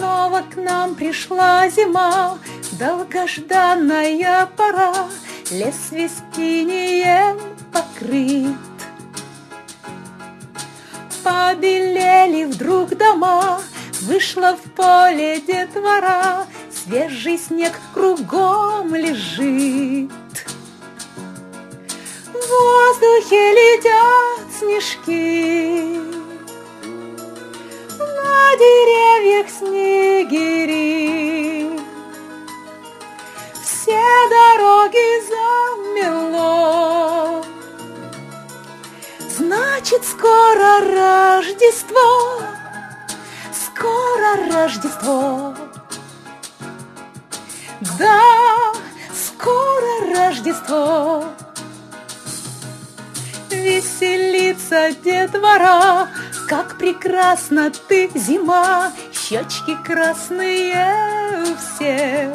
Снова к нам пришла зима, долгожданная пора, лес свистинием покрыт. Побелели вдруг дома, вышла в поле детвора, свежий снег кругом лежит. В воздухе летят снежки, на деревьях снегири, все дороги замело. Значит, скоро Рождество, скоро Рождество. Да, скоро Рождество. Веселится детвора, как прекрасна ты, зима, щечки красные у всех.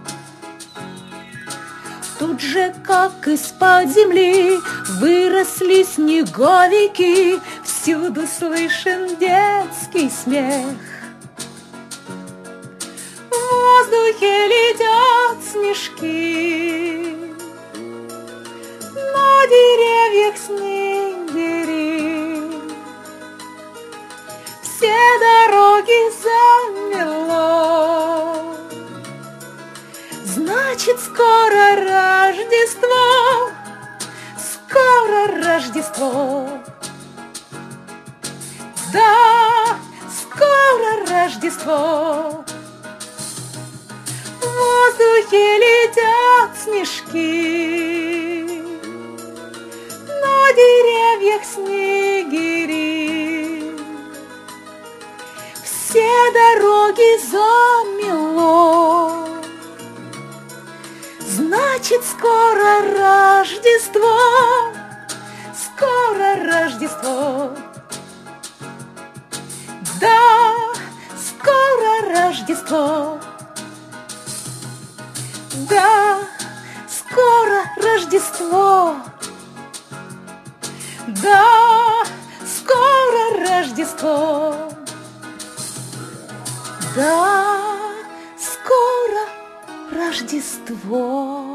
Тут же, как из-под земли, выросли снеговики, всюду слышен детский смех. В воздухе летят снежки, на деревьях снегири, все дороги замело. Значит, скоро Рождество, скоро Рождество. Да, скоро Рождество. В воздухе летят снежки, на деревьях снегири, все дороги замело. Значит, скоро Рождество, скоро Рождество. Да, скоро Рождество. Да, скоро Рождество. Да, скоро Рождество. Да, скоро Рождество.